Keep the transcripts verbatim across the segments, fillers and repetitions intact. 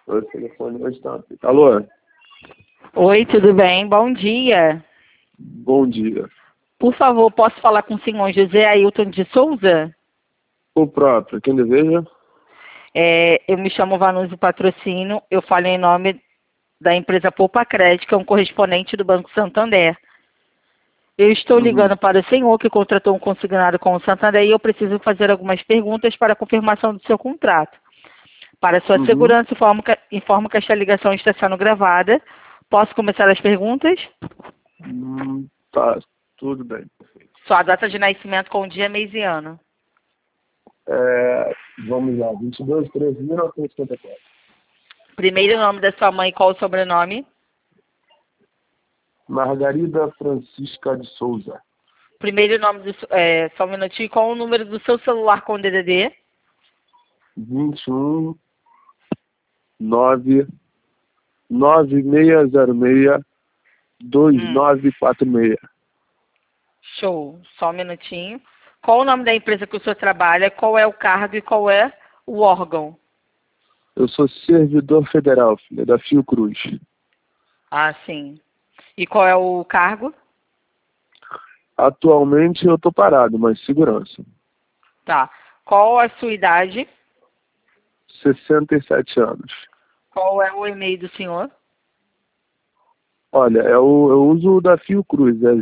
O telefone hoje tá... Alô? Oi, tudo bem? Bom dia. Bom dia. Por favor, posso falar com o senhor José Ailton de Souza? O próprio, quem deseja? É, eu me chamo Vanuso Patrocínio, eu falo em nome da empresa Poupa Crédito, que é um correspondente do Banco Santander. Eu estou Uhum. ligando para o senhor que contratou um consignado com o Santander e eu preciso fazer algumas perguntas para a confirmação do seu contrato. Para sua Uhum. segurança, informo que, informo que esta ligação está sendo gravada. Posso começar as perguntas? Hum, tá, tudo bem. Sua data de nascimento com dia, mês e ano. É, vamos lá, vinte e dois de treze de mil novecentos e cinquenta e quatro. Primeiro nome da sua mãe, qual o sobrenome? Margarida Francisca de Souza. Primeiro nome do... É, só um minutinho. Qual o número do seu celular com D D D? vinte e um, nove, nove seis zero seis, dois nove quatro seis. Show. Só um minutinho. Qual o nome da empresa que o senhor trabalha? Qual é o cargo e qual é o órgão? Eu sou servidor federal, filha da Fiocruz. Ah, sim. E qual é o cargo? Atualmente eu tô parado, mas segurança. Tá. Qual a sua idade? sessenta e sete anos. Qual é o e-mail do senhor? Olha, eu, eu uso o da Fiocruz, é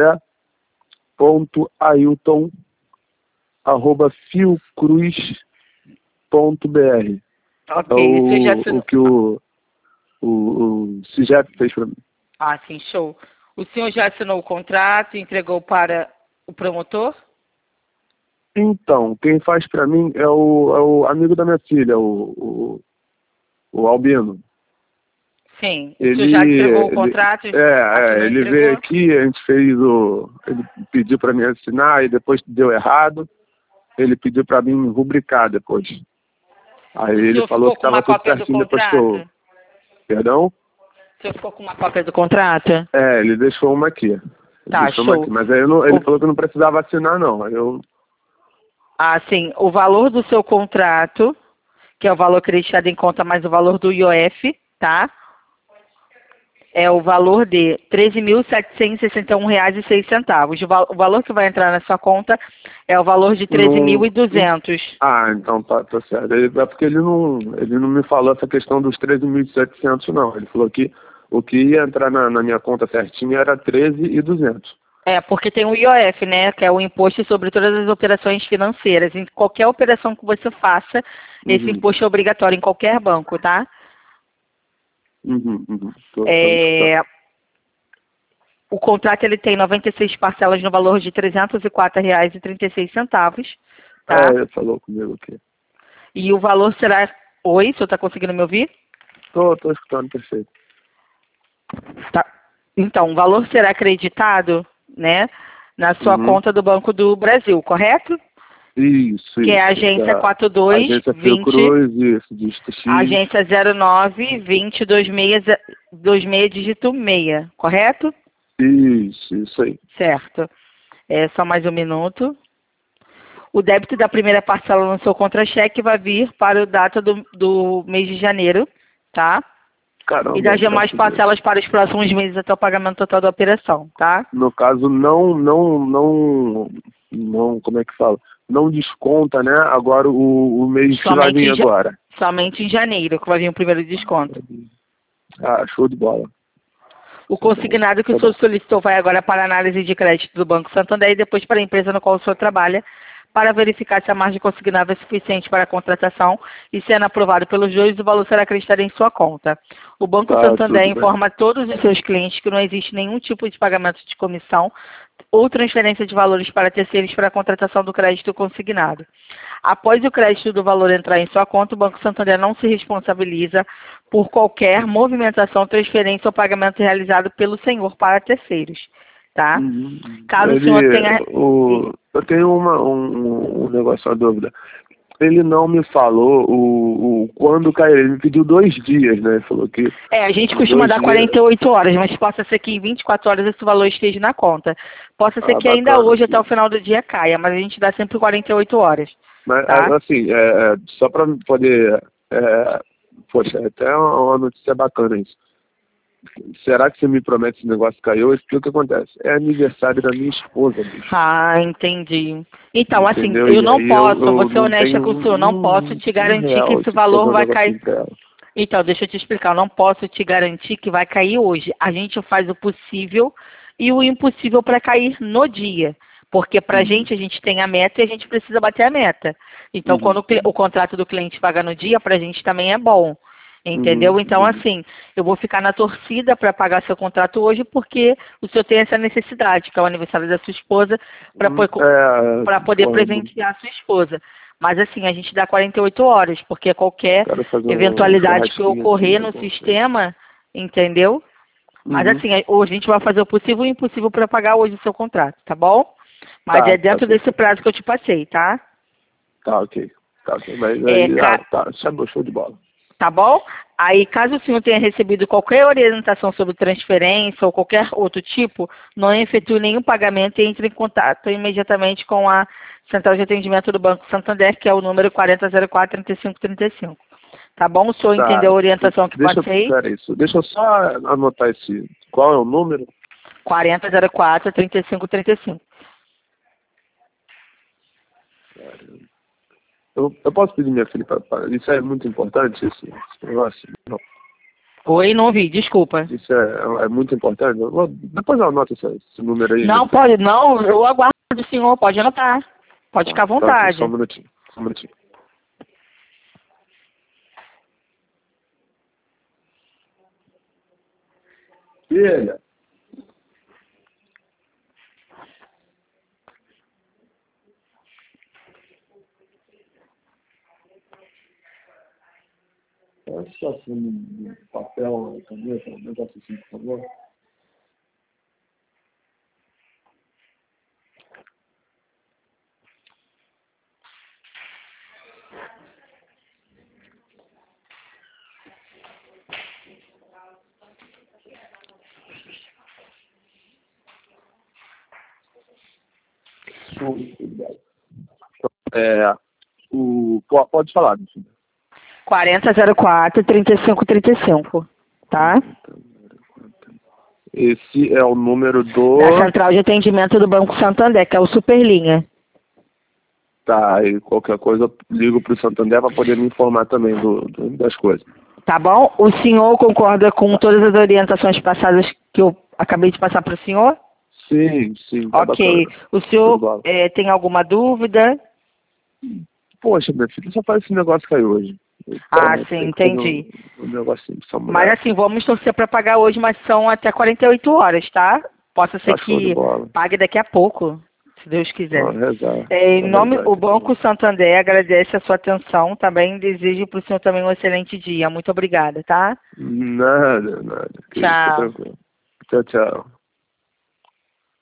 josé.ailton arroba fiocruz ponto br. Ok. É O senhor já o, assinou... o que o, o, o CIGEP fez para mim. Ah, sim. Show. O senhor já assinou o contrato e entregou para o promotor? Então, quem faz para mim é o, é o amigo da minha filha, o, o, o Albino. Sim. O Ele, senhor já entregou o ele, contrato? é, é, ele entregou? veio aqui, a gente fez o... Ele pediu para mim assinar e depois deu errado. Ele pediu para mim rubricar depois. Aí O ele senhor falou ficou que com uma estava tudo cópia do certinho depois que eu... contrato? Perdão? O senhor ficou com uma cópia do contrato? É, ele deixou uma aqui. Ele Tá, deixou uma show. aqui. Mas aí eu não, ele O- falou que não precisava assinar, não. Aí eu... Ah, sim. O valor do seu contrato, que é o valor acreditado em conta mais o valor do I O F, tá? É o valor de treze mil setecentos e sessenta e um reais e seis centavos. O, val o valor que vai entrar na sua conta é o valor de treze mil e duzentos. Ah, então tá, tá certo. Ele, é porque ele não, ele não me falou essa questão dos treze mil e setecentos, não. Ele falou que o que ia entrar na, na minha conta certinho era treze mil e duzentos. É, porque tem o I O F, né, que é o imposto sobre todas as operações financeiras. Em qualquer operação que você faça, esse Uhum. imposto é obrigatório em qualquer banco, tá? Uhum, uhum. Tô, tô É, o contrato ele tem noventa e seis parcelas no valor de trezentos e quatro reais e trinta e seis centavos, tá? É, ele falou comigo aqui. E o valor será... Oi, o senhor está conseguindo me ouvir? Tô, tô escutando, perfeito. Tá. Então, o valor será acreditado, né, na sua Uhum. conta do Banco do Brasil, correto? Isso, Que é a isso. agência Da quatro dois agência vinte, Fiocruz, isso, dígito X. agência zero nove vinte vinte e seis dígito seis, correto? Isso, isso aí. Certo. É só mais um minuto. O débito da primeira parcela no seu contra-cheque vai vir para a data do, do mês de janeiro, tá? Caramba, E das demais graças a Deus. parcelas para os próximos meses até o pagamento total da operação, tá? No caso, não, não, não, não, como é que fala? Não desconta, né? Agora o, o mês que vai Somente vir em, ja- agora. somente em janeiro que vai vir o primeiro desconto. Ah, show de bola. O Tá bom, consignado que tá o senhor bom. solicitou vai agora para a análise de crédito do Banco Santander e depois para a empresa no qual o senhor trabalha, para verificar se a margem consignável é suficiente para a contratação e, sendo aprovado pelos juízes, o valor será acreditado em sua conta. O Banco Tá, Santander tudo bem. informa a todos os seus clientes que não existe nenhum tipo de pagamento de comissão ou transferência de valores para terceiros para a contratação do crédito consignado. Após o crédito do valor entrar em sua conta, o Banco Santander não se responsabiliza por qualquer movimentação, transferência ou pagamento realizado pelo senhor para terceiros, tá? Uhum. Caso o Ele, senhor tenha... o, eu tenho uma, um, um negócio, uma dúvida. Ele não me falou o, o quando caiu. Ele me pediu dois dias, né? Ele falou que É, a gente costuma dois dar dias. quarenta e oito horas, mas possa ser que em vinte e quatro horas esse valor esteja na conta. Possa ser Ah, que ainda bacana. hoje, até o final do dia, caia, mas a gente dá sempre quarenta e oito horas, Mas, tá? assim, é, é, só para poder é, Poxa, é até uma, uma notícia bacana isso. Será que você me promete esse negócio caiu? Explica o que acontece. É aniversário da minha esposa, bicho. Ah, entendi. Então, Entendeu? assim, eu E não aí posso, eu, eu vou eu ser não honesta tenho com o senhor, não posso um, te um garantir que real esse aqui pra fazer valor um vai cair. negocinho pra ela. Então, deixa eu te explicar, eu não posso te garantir que vai cair hoje. A gente faz o possível e o impossível para cair no dia. Porque para a Uhum. gente, a gente tem a meta e a gente precisa bater a meta. Então, Uhum. quando o, cli- o contrato do cliente paga no dia, para a gente também é bom. Entendeu? Uhum. Então, Uhum. assim, eu vou ficar na torcida para pagar seu contrato hoje porque o senhor tem essa necessidade, que é o aniversário da sua esposa, para Hum, É, para poder porra, não presentear a sua esposa. Mas assim, a gente dá quarenta e oito horas, porque qualquer quero fazer um eventualidade que churrasquinho aqui, ocorrer no alguma coisa. sistema, entendeu? Mas Uhum. assim, hoje a gente vai fazer o possível e o impossível para pagar hoje o seu contrato, tá bom? Mas Tá, é tá dentro desse certo. prazo que eu te passei, tá? Tá, ok. Tá, ok. Mas É, aí, ah, ca- tá, chamou show de bola. Tá bom? Aí, caso o senhor tenha recebido qualquer orientação sobre transferência ou qualquer outro tipo, não efetue nenhum pagamento e entre em contato imediatamente com a Central de Atendimento do Banco Santander, que é o número quarenta zero quatro, trinta e cinco trinta e cinco. Tá bom? O senhor Tá, entendeu a orientação que deixa, passei? pera isso, deixa eu só anotar esse, qual é o número? quarenta zero quatro, trinta e cinco trinta e cinco. Eu, eu posso pedir minha filha para, isso é muito importante, esse, esse negócio? Não. Oi, não vi, desculpa. Isso é, é muito importante. Eu vou- depois eu anoto esse, esse número aí. Não, Tá, pode, não, eu aguardo o senhor, pode anotar. Pode ficar à tá, ok, só um vontade. minutinho, só um minutinho. Filha, pode só assim no papel, caneta, um negócio assim, por favor. Show, obrigado. É, o, po- pode falar, meu filho. quarenta zero quatro, trinta e cinco trinta e cinco, tá? Esse é o número do... Da Central de Atendimento do Banco Santander, que é o Superlinha. Tá, e qualquer coisa eu ligo pro Santander para poder me informar também do, do- das coisas. Tá bom? O senhor concorda com todas as orientações passadas que eu acabei de passar para o senhor? Sim, sim, tá Ok. bacana. O Show de senhor bola. eh, tem alguma dúvida? Poxa, minha filha, só faz esse negócio cair hoje. Ah, Porra, sim, tem que fazer entendi. um, um negocinho pra essa Mas mulher. assim, vamos torcer para pagar hoje, mas são até quarenta e oito horas, tá? Possa ser Tá show de que bola. pague daqui a pouco, se Deus quiser. Vamos rezar. É, em Vamos nome, rezar o aqui Banco também. Santander agradece a sua atenção, também desejo para o senhor também um excelente dia. Muito obrigada, tá? Nada, nada. Que isso, tá Tchau. tranquilo. Tchau, tchau.